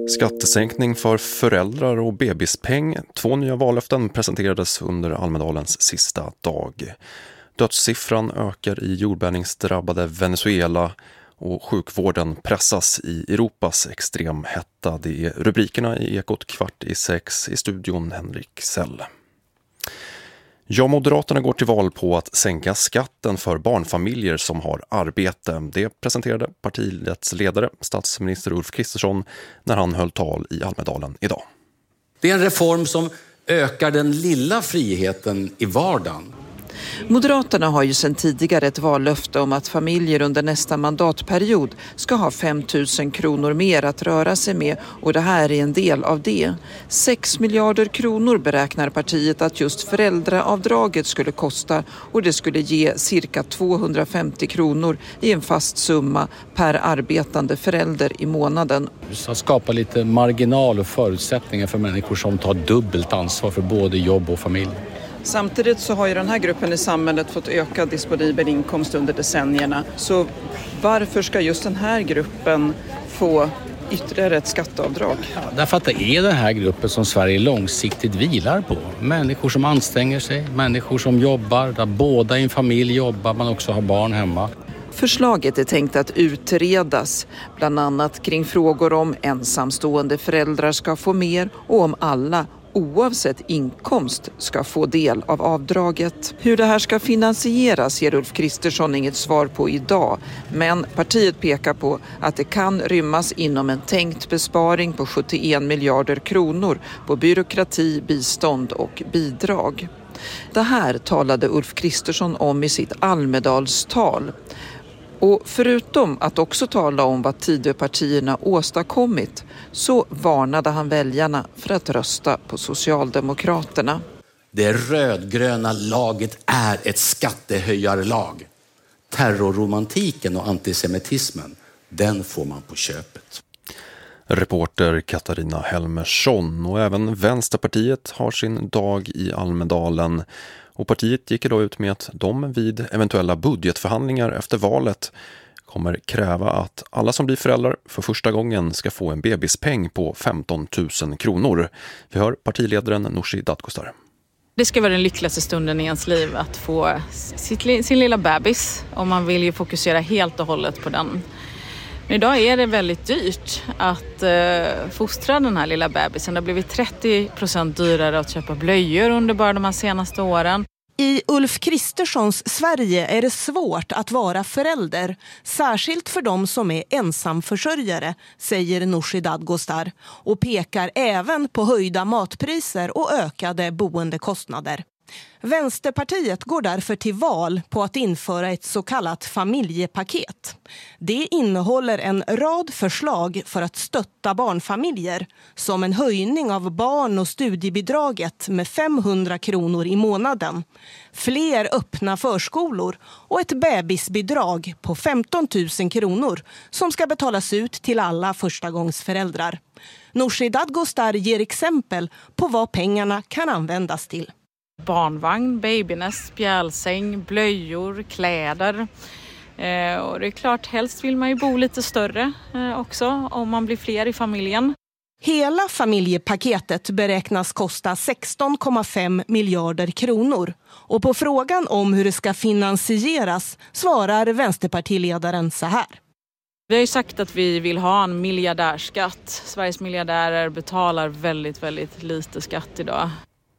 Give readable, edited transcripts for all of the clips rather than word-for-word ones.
Skattesänkning för föräldrar och bebispeng. 2 nya vallöften presenterades under Almedalens sista dag. Dödssiffran ökar i jordbävningsdrabbade Venezuela och sjukvården pressas i Europas extremhetta. Det är rubrikerna i Ekot 5:15 i studion Henrik Sell. Ja, Moderaterna går till val på att sänka skatten för barnfamiljer som har arbete. Det presenterade partiets ledare, statsminister Ulf Kristersson, när han höll tal i Almedalen idag. Det är en reform som ökar den lilla friheten i vardagen. Moderaterna har ju sedan tidigare ett vallöfte om att familjer under nästa mandatperiod ska ha 5 000 kronor mer att röra sig med, och det här är en del av det. 6 miljarder kronor beräknar partiet att just föräldraavdraget skulle kosta, och det skulle ge cirka 250 kronor i en fast summa per arbetande förälder i månaden. Så skapa lite marginal och förutsättningar för människor som tar dubbelt ansvar för både jobb och familj. Samtidigt så har ju den här gruppen i samhället fått ökad disponibel inkomst under decennierna. Så varför ska just den här gruppen få ytterligare ett skatteavdrag? Ja, därför att det är den här gruppen som Sverige långsiktigt vilar på. Människor som anstränger sig, människor som jobbar, där båda i en familj jobbar, man också har barn hemma. Förslaget är tänkt att utredas, bland annat kring frågor om ensamstående föräldrar ska få mer och om alla oavsett inkomst ska få del av avdraget. Hur det här ska finansieras ger Ulf Kristersson inget svar på idag, men partiet pekar på att det kan rymmas inom en tänkt besparing på 71 miljarder kronor på byråkrati, bistånd och bidrag. Det här talade Ulf Kristersson om i sitt Almedalstal. Och förutom att också tala om vad Tidöpartierna åstadkommit, så varnade han väljarna för att rösta på Socialdemokraterna. Det rödgröna laget är ett skattehöjarlag. Terrorromantiken och antisemitismen, den får man på köpet. Reporter Katarina Helmersson. Och även Vänsterpartiet har sin dag i Almedalen. Och partiet gick idag ut med att de vid eventuella budgetförhandlingar efter valet kommer kräva att alla som blir föräldrar för första gången ska få en bebispeng på 15 000 kronor. Vi hör partiledaren Nooshi Dadgostar. Det ska vara den lyckligaste stunden i ens liv att få sin lilla bebis, och man vill ju fokusera helt och hållet på den. Men idag är det väldigt dyrt att fostra den här lilla bebisen. Det har blivit 30% dyrare att köpa blöjor under bara de här senaste åren. I Ulf Kristerssons Sverige är det svårt att vara förälder, särskilt för de som är ensamförsörjare, säger Nooshi Dadgostar, och pekar även på höjda matpriser och ökade boendekostnader. Vänsterpartiet går därför till val på att införa ett så kallat familjepaket. Det innehåller en rad förslag för att stötta barnfamiljer, som en höjning av barn- och studiebidraget med 500 kronor i månaden, fler öppna förskolor och ett bebisbidrag på 15 000 kronor som ska betalas ut till alla förstagångsföräldrar. Nooshi Dadgostar ger exempel på vad pengarna kan användas till. Barnvagn, babynest, spjälsäng, blöjor, kläder. Och det är klart, helst vill man ju bo lite större också om man blir fler i familjen. Hela familjepaketet beräknas kosta 16,5 miljarder kronor. Och på frågan om hur det ska finansieras svarar vänsterpartiledaren så här. Vi har ju sagt att vi vill ha en miljardärskatt. Sveriges miljardärer betalar väldigt, väldigt lite skatt idag.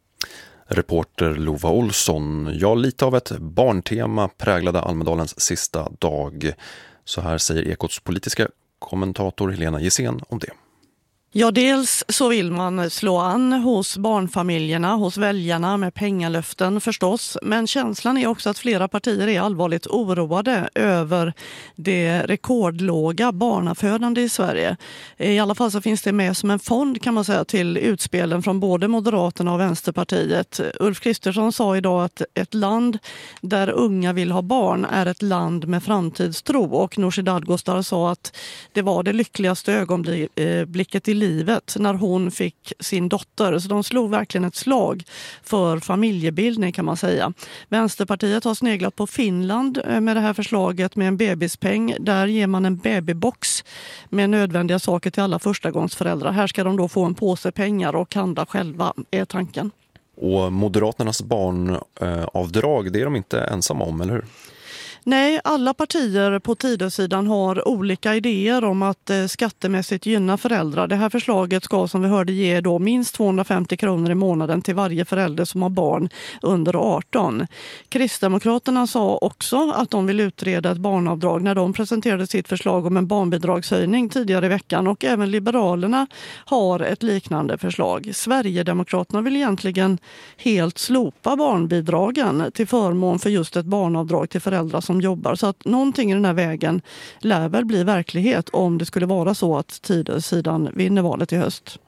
Reporter Lova Olsson. Ja, lite av ett barntema präglade Almedalens sista dag. Så här säger Ekots politiska kommentator Helena Gissén om det. Ja, dels så vill man slå an hos barnfamiljerna, hos väljarna med pengalöften förstås. Men känslan är också att flera partier är allvarligt oroade över det rekordlåga barnafödande i Sverige. I alla fall så finns det med som en fond, kan man säga, till utspelen från både Moderaterna och Vänsterpartiet. Ulf Kristersson sa idag att ett land där unga vill ha barn är ett land med framtidstro. Och Nooshi Dadgostar sa att det var det lyckligaste ögonblicket i livet livet när hon fick sin dotter. Så de slog verkligen ett slag för familjebildning kan man säga. Vänsterpartiet har sneglat på Finland med det här förslaget med en bebispeng. Där ger man en babybox med nödvändiga saker till alla förstagångsföräldrar. Här ska de då få en påse pengar och handla själva, är tanken. Och Moderaternas barnavdrag, det är de inte ensamma om, eller hur? Nej, alla partier på Tidösidan har olika idéer om att skattemässigt gynna föräldrar. Det här förslaget ska som vi hörde ge då minst 250 kronor i månaden till varje förälder som har barn under 18. Kristdemokraterna sa också att de vill utreda ett barnavdrag när de presenterade sitt förslag om en barnbidragshöjning tidigare i veckan, och även Liberalerna har ett liknande förslag. Sverigedemokraterna vill egentligen helt slopa barnbidragen till förmån för just ett barnavdrag till föräldrar som jobbar. Så att någonting i den här vägen lär väl bli verklighet om det skulle vara så att Tidösidan vinner valet i höst.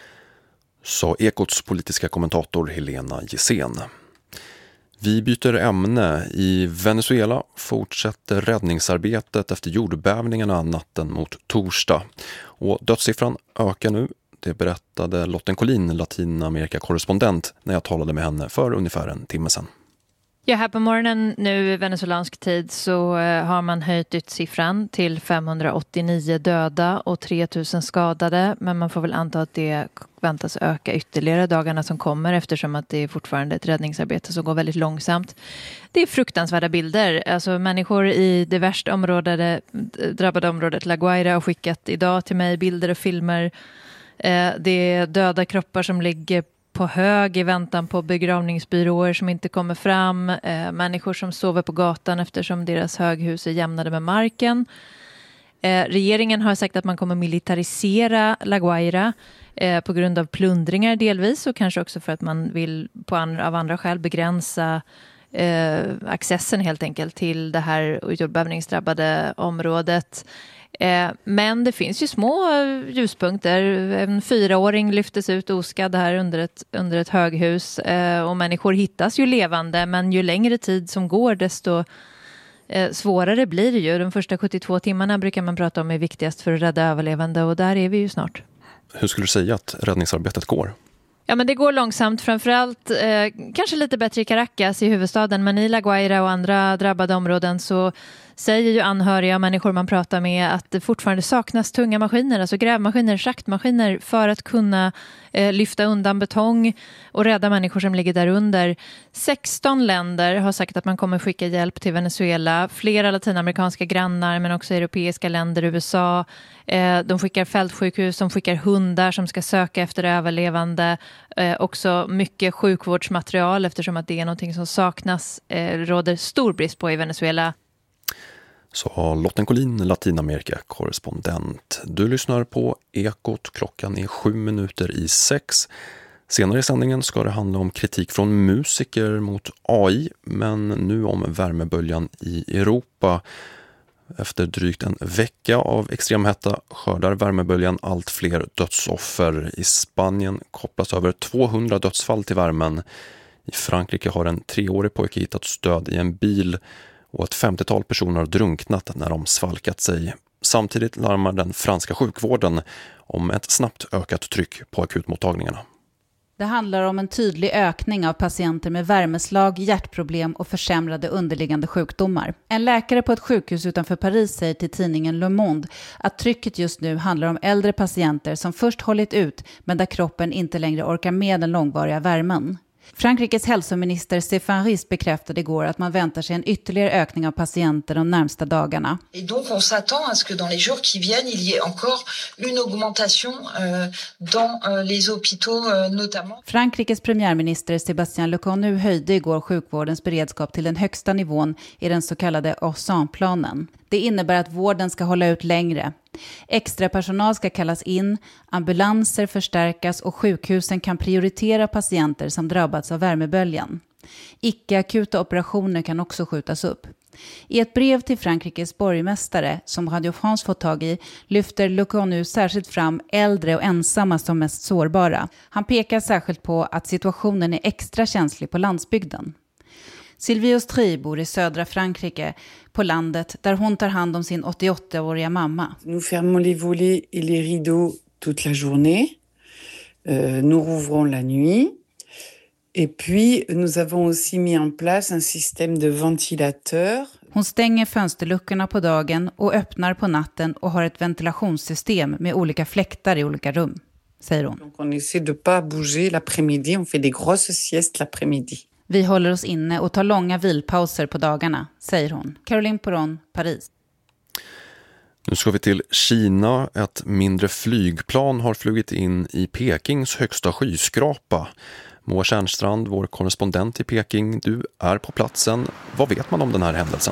Sa Ekots politiska kommentator Helena Gissén. Vi byter ämne. I Venezuela fortsätter räddningsarbetet efter jordbävningarna natten mot torsdag. Och dödssiffran ökar nu. Det berättade Lotten Collin, Latinamerika-korrespondent, när jag talade med henne för ungefär en timme sedan. Ja, här på morgonen nu i venezuelansk tid så har man höjt dödssiffran till 589 döda och 3000 skadade. Men man får väl anta att det väntas öka ytterligare dagarna som kommer, eftersom att det är fortfarande ett räddningsarbete som går väldigt långsamt. Det är fruktansvärda bilder. Alltså människor i det värst drabbade området La Guaira har skickat idag till mig bilder och filmer. Det är döda kroppar som ligger på hög i väntan på begravningsbyråer som inte kommer fram. Människor som sover på gatan eftersom deras höghus är jämnade med marken. Regeringen har sagt att man kommer militarisera La Guaira på grund av plundringar delvis, och kanske också för att man vill av andra skäl begränsa accessen helt enkelt till det här jordbävningsdrabbade området. Men det finns ju små ljuspunkter. En 4-åring lyftes ut oskadd här under ett höghus, och människor hittas ju levande, men ju längre tid som går desto svårare blir det ju. De första 72 timmarna brukar man prata om är viktigast för att rädda överlevande, och där är vi ju snart. Hur skulle du säga att räddningsarbetet går? Ja, men det går långsamt, framförallt kanske lite bättre i Caracas i huvudstaden, men i La Guaira och andra drabbade områden så säger ju anhöriga och människor man pratar med att det fortfarande saknas tunga maskiner, alltså grävmaskiner, schaktmaskiner, för att kunna lyfta undan betong och rädda människor som ligger där under. 16 länder har sagt att man kommer skicka hjälp till Venezuela. Flera latinamerikanska grannar, men också europeiska länder, USA. De skickar fältsjukhus, de skickar hundar som ska söka efter överlevande. Också mycket sjukvårdsmaterial, eftersom att det är någonting som saknas. Råder stor brist på i Venezuela. Så Lotten Collin, Latinamerika-korrespondent. Du lyssnar på Ekot. Klockan är 7:07. Senare i sändningen ska det handla om kritik från musiker mot AI, men nu om värmeböljan i Europa. Efter drygt en vecka av extremhetta skördar värmeböljan allt fler dödsoffer. I Spanien kopplas över 200 dödsfall till värmen. I Frankrike har en 3-årig pojke hittat död i en bil, och ett 50-tal personer har drunknat när de svalkat sig. Samtidigt larmar den franska sjukvården om ett snabbt ökat tryck på akutmottagningarna. Det handlar om en tydlig ökning av patienter med värmeslag, hjärtproblem och försämrade underliggande sjukdomar. En läkare på ett sjukhus utanför Paris säger till tidningen Le Monde att trycket just nu handlar om äldre patienter som först hållit ut, men där kroppen inte längre orkar med den långvariga värmen. Frankrikes hälsominister Stéphane Risse bekräftade igår att man väntar sig en ytterligare ökning av patienter de närmsta dagarna. Et donc on s'attend à ce que dans les jours qui viennent il y ait encore une augmentation dans les hôpitaux notamment. Frankrikes premiärminister Sébastien Lecornu höjde igår sjukvårdens beredskap till den högsta nivån i den så kallade Orsan-planen. Det innebär att vården ska hålla ut längre. Extra personal ska kallas in, ambulanser förstärkas och sjukhusen kan prioritera patienter som drabbats av värmeböljan. Icke-akuta operationer kan också skjutas upp. I ett brev till Frankrikes borgmästare som Radio France fått tag i lyfter Lecornu särskilt fram äldre och ensamma som mest sårbara. Han pekar särskilt på att situationen är extra känslig på landsbygden. Sylvie Austrie bor i södra Frankrike, på landet där hon tar hand om sin 88-åriga mamma. Nous fermons les volets et les rideaux toute la journée. Nous rouvrons la nuit. Et puis, nous avons aussi mis en place un système de ventilateur. Hon stänger fönsterluckorna på dagen och öppnar på natten och har ett ventilationssystem med olika fläktar i olika rum, säger hon. Donc on essaie de pas bouger l'après-midi, on fait des grosses siestes l'après-midi. Vi håller oss inne och tar långa vilpauser på dagarna, säger hon. Caroline Poron, Paris. Nu ska vi till Kina. Ett mindre flygplan har flugit in i Pekings högsta skyskrapa. Moa Tjärnstrand, vår korrespondent i Peking, du är på platsen. Vad vet man om den här händelsen?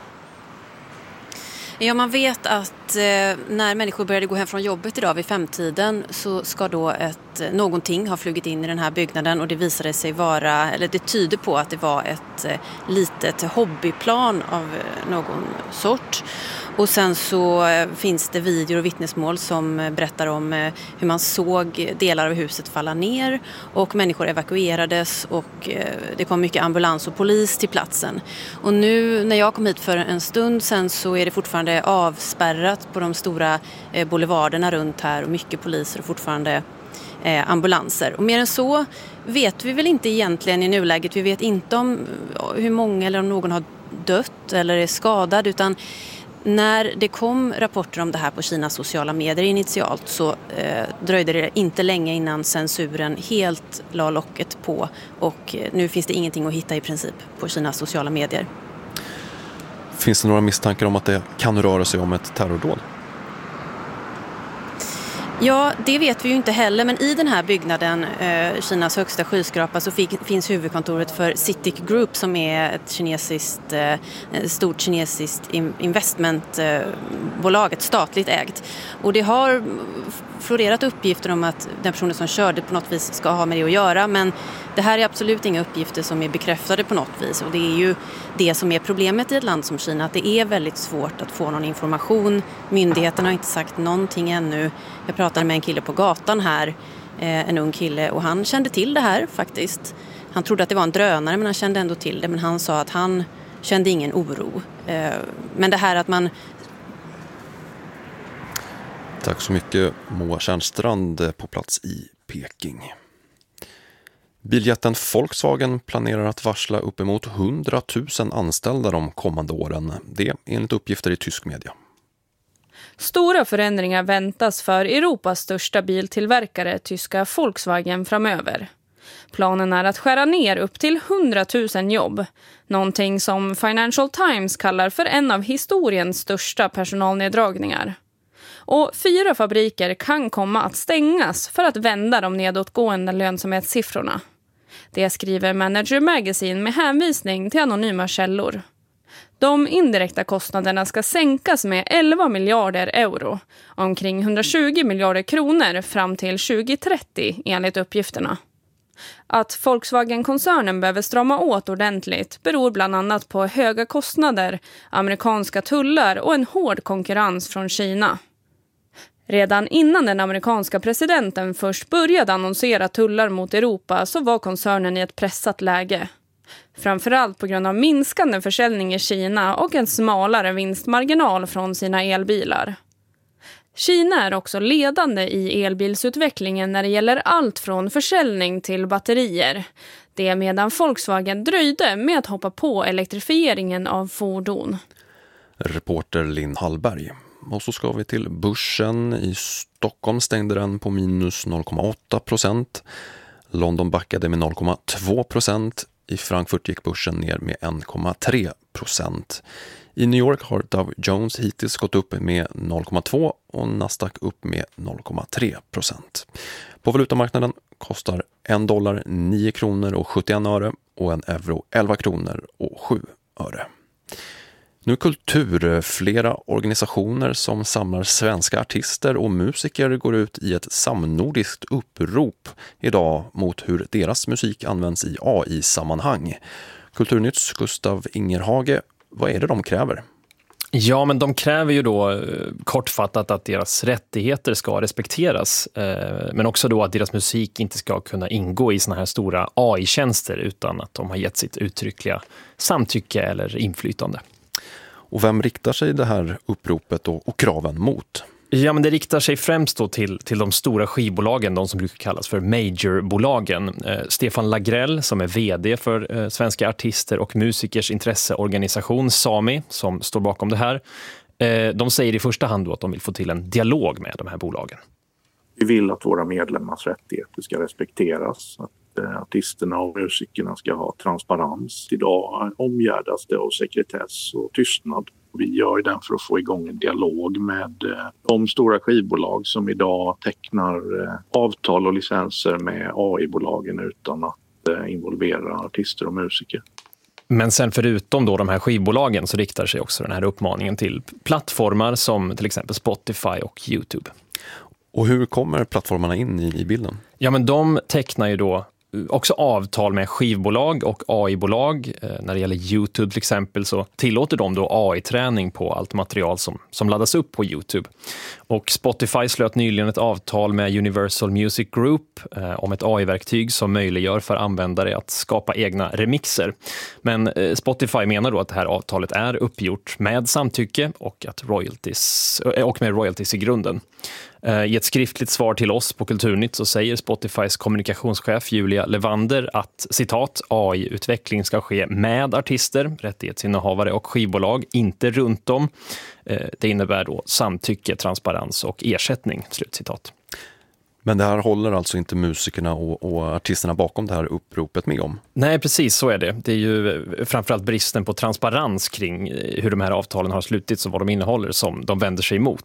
Ja, man vet att när människor började gå hem från jobbet idag vid 5-tiden så ska då någonting ha flugit in i den här byggnaden, och det visade sig vara, eller det tyder på att det var ett litet hobbyplan av någon sort. Och sen så finns det videor och vittnesmål som berättar om hur man såg delar av huset falla ner och människor evakuerades, och det kom mycket ambulans och polis till platsen. Och nu när jag kom hit för en stund sen så är det fortfarande avspärrat på de stora boulevarderna runt här, och mycket poliser och fortfarande ambulanser. Och mer än så vet vi väl inte egentligen i nuläget. Vi vet inte om hur många eller om någon har dött eller är skadad, utan när det kom rapporter om det här på Kinas sociala medier initialt så dröjde det inte länge innan censuren helt la locket på, och nu finns det ingenting att hitta i princip på Kinas sociala medier. Finns det några misstankar om att det kan röra sig om ett terrordåd? Ja, det vet vi ju inte heller, men i den här byggnaden, Kinas högsta skyskrapa, så finns huvudkontoret för CITIC Group, som är ett stort kinesiskt investmentbolag, ett statligt ägt. Och det har florerat uppgifter om att den personen som körde på något vis ska ha med det att göra, men det här är absolut inga uppgifter som är bekräftade på något vis, och det är ju det som är problemet i ett land som Kina, att det är väldigt svårt att få någon information. Myndigheterna har inte sagt någonting ännu. Jag pratade med en kille på gatan här, en ung kille, och han kände till det här faktiskt. Han trodde att det var en drönare, men han kände ändå till det, men han sa att han kände ingen oro. Men det här att man... Tack så mycket, Moa Tjärnstrand på plats i Peking. Biljätten Volkswagen planerar att varsla uppemot 100 000 anställda de kommande åren. Det enligt uppgifter i tysk media. Stora förändringar väntas för Europas största biltillverkare, tyska Volkswagen, framöver. Planen är att skära ner upp till 100 000 jobb. Någonting som Financial Times kallar för en av historiens största personalneddragningar. Och 4 fabriker kan komma att stängas för att vända de nedåtgående lönsamhetssiffrorna. Det skriver Manager Magazine med hänvisning till anonyma källor. De indirekta kostnaderna ska sänkas med 11 miljarder euro, omkring 120 miljarder kronor fram till 2030 enligt uppgifterna. Att Volkswagen-koncernen behöver strama åt ordentligt beror bland annat på höga kostnader, amerikanska tullar och en hård konkurrens från Kina. Redan innan den amerikanska presidenten först började annonsera tullar mot Europa så var koncernen i ett pressat läge. Framförallt på grund av minskande försäljning i Kina och en smalare vinstmarginal från sina elbilar. Kina är också ledande i elbilsutvecklingen när det gäller allt från försäljning till batterier. Det är medan Volkswagen dröjde med att hoppa på elektrifieringen av fordon. Reporter Linn Hallberg. Och så ska vi till börsen. I Stockholm stängde den på minus 0,8%. London backade med 0,2%. I Frankfurt gick börsen ner med 1,3%. I New York har Dow Jones hittills gått upp med 0,2% och Nasdaq upp med 0,3%. På valutamarknaden kostar $1 9 kronor och 71 öre och en euro 11 kronor och 7 öre. Nu kultur. Flera organisationer som samlar svenska artister och musiker går ut i ett samnordiskt upprop idag mot hur deras musik används i AI-sammanhang. Kulturnytts Gustav Ingerhage, vad är det de kräver? Ja, men de kräver ju då kortfattat att deras rättigheter ska respekteras. Men också då att deras musik inte ska kunna ingå i såna här stora AI-tjänster utan att de har gett sitt uttryckliga samtycke eller inflytande. Och vem riktar sig det här uppropet och kraven mot? Ja, men det riktar sig främst då till de stora skivbolagen, de som brukar kallas för majorbolagen. Stefan Lagrell som är vd för Svenska artister och musikers intresseorganisation SAMI som står bakom det här. De säger i första hand då att de vill få till en dialog med de här bolagen. Vi vill att våra medlemmars rättigheter ska respekteras, att artisterna och musikerna ska ha transparens. Idag omgärdas det av sekretess och tystnad. Vi gör den för att få igång en dialog med de stora skivbolag som idag tecknar avtal och licenser med AI-bolagen utan att involvera artister och musiker. Men sen förutom då de här skivbolagen så riktar sig också den här uppmaningen till plattformar som till exempel Spotify och YouTube. Och hur kommer plattformarna in i bilden? Ja, men de tecknar ju då också avtal med skivbolag och AI-bolag. När det gäller YouTube till exempel så tillåter de då AI-träning på allt material som laddas upp på YouTube. Och Spotify slöt nyligen ett avtal med Universal Music Group om ett AI-verktyg som möjliggör för användare att skapa egna remixer. Men Spotify menar då att det här avtalet är uppgjort med samtycke och med royalties i grunden. I ett skriftligt svar till oss på Kulturnytt så säger Spotifys kommunikationschef Julia Levander att citat AI-utveckling ska ske med artister, rättighetsinnehavare och skivbolag, inte runt om. Det innebär då samtycke, transparens och ersättning, slutcitat. Men det här håller alltså inte musikerna och artisterna bakom det här uppropet med om? Nej, precis så är det. Det är ju framförallt bristen på transparens kring hur de här avtalen har slutits och vad de innehåller som de vänder sig emot.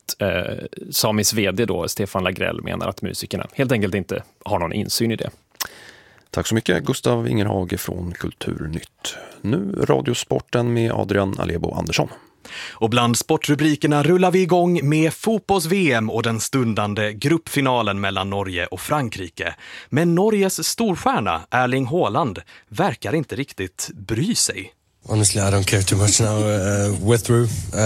Samis vd då, Stefan Lagrell, menar att musikerna helt enkelt inte har någon insyn i det. Tack så mycket Gustav Ingerhage från Kulturnytt. Nu Radiosporten med Adrian Alebo Andersson. Och bland sportrubrikerna rullar vi igång med fotbolls-VM och den stundande gruppfinalen mellan Norge och Frankrike. Men Norges storstjärna Erling Haaland verkar inte riktigt bry sig. Honestly, I don't care too much now. We're through.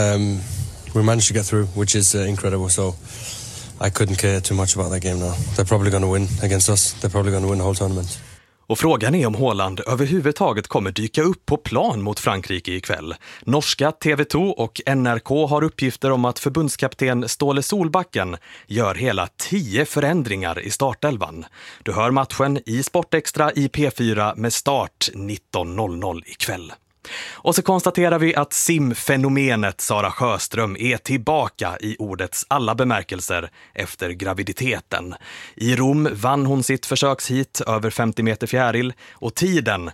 We managed to get through, which is incredible. So I couldn't care too much about that game now. They're probably going to win against us. They're probably going to win the whole tournament. Och frågan är om Haaland överhuvudtaget kommer dyka upp på plan mot Frankrike ikväll. Norska TV2 och NRK har uppgifter om att förbundskapten Ståle Solbacken gör hela 10 förändringar i startelvan. Du hör matchen i Sportextra i P4 med start 19.00 ikväll. Och så konstaterar vi att simfenomenet Sara Sjöström är tillbaka i ordets alla bemärkelser efter graviditeten. I Rom vann hon sitt försökshit över 50 meter fjäril och tiden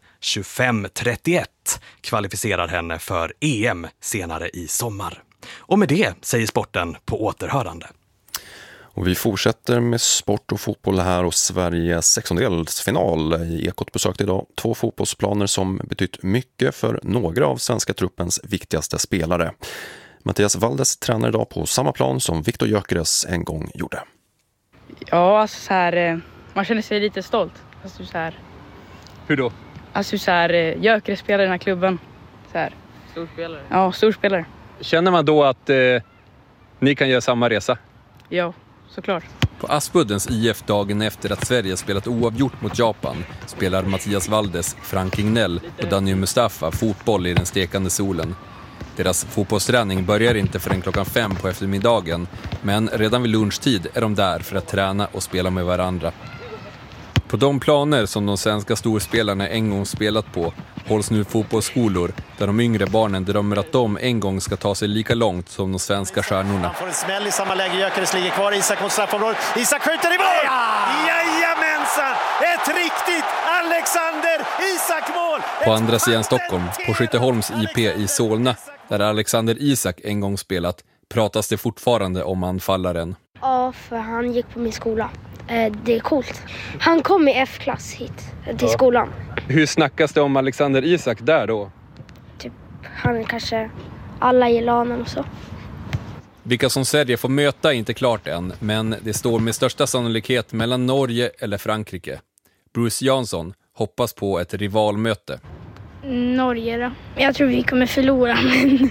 25.31 kvalificerar henne för EM senare i sommar. Och med det säger sporten på återhörande. Och vi fortsätter med sport och fotboll här och Sveriges 16-delsfinal. I Ekot besökte idag 2 fotbollsplaner som betytt mycket för några av svenska truppens viktigaste spelare. Mattias Valdes tränar idag på samma plan som Viktor Gyökeres en gång gjorde. Ja, alltså så här, man känner sig lite stolt. Alltså så här. Hur då? Alltså så här, Gyökeres spelar i den här klubben. Så här. Storspelare? Ja, storspelare. Känner man då att ni kan göra samma resa? Ja. Såklart. På Aspuddens IF dagen efter att Sverige spelat oavgjort mot Japan spelar Mattias Valdes, Frank Ignell och Daniel Mustafa fotboll i den stekande solen. Deras fotbollsträning börjar inte förrän klockan 5 på eftermiddagen, men redan vid lunchtid är de där för att träna och spela med varandra. På de planer som de svenska storspelarna en gång spelat på hålls nu fotbollsskolor där de yngre barnen drömmer att de en gång ska ta sig lika långt som de svenska stjärnorna. Han får en smäll i samma läge, Gyökeres ligger kvar, Isak mot straffområdet, Isak skjuter i mål! Jajamensan! Ett riktigt Alexander Isak-mål! På andra sidan Stockholm, på Skytteholms IP i Solna, där Alexander Isak en gång spelat, pratas det fortfarande om anfallaren. Ja, för han gick på min skola. Det är coolt. Han kom i F-klass hit till skolan. Hur snackas det om Alexander Isak där då? Typ, han är kanske alla gillar honom och så. Vilka som Sverige får möta är inte klart än, men det står med största sannolikhet mellan Norge eller Frankrike. Bruce Jansson hoppas på ett rivalmöte. Norge då? Jag tror vi kommer förlora, men...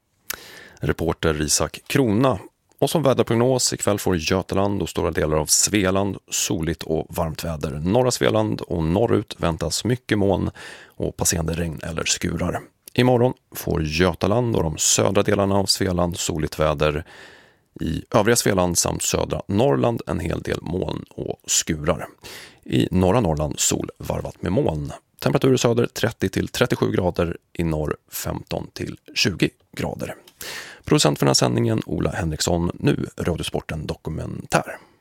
Reporter Isak Krona. Och som väderprognos ikväll får Götaland och stora delar av Svealand soligt och varmt väder. Norra Svealand och norrut väntas mycket moln och passerande regn eller skurar. Imorgon får Götaland och de södra delarna av Svealand soligt väder. I övriga Svealand samt södra Norrland en hel del moln och skurar. I norra Norrland sol varvat med moln. Temperatur i söder 30-37 grader, i norr 15-20 grader. Producent för den här sändningen Ola Henriksson, nu Radiosporten Dokumentär.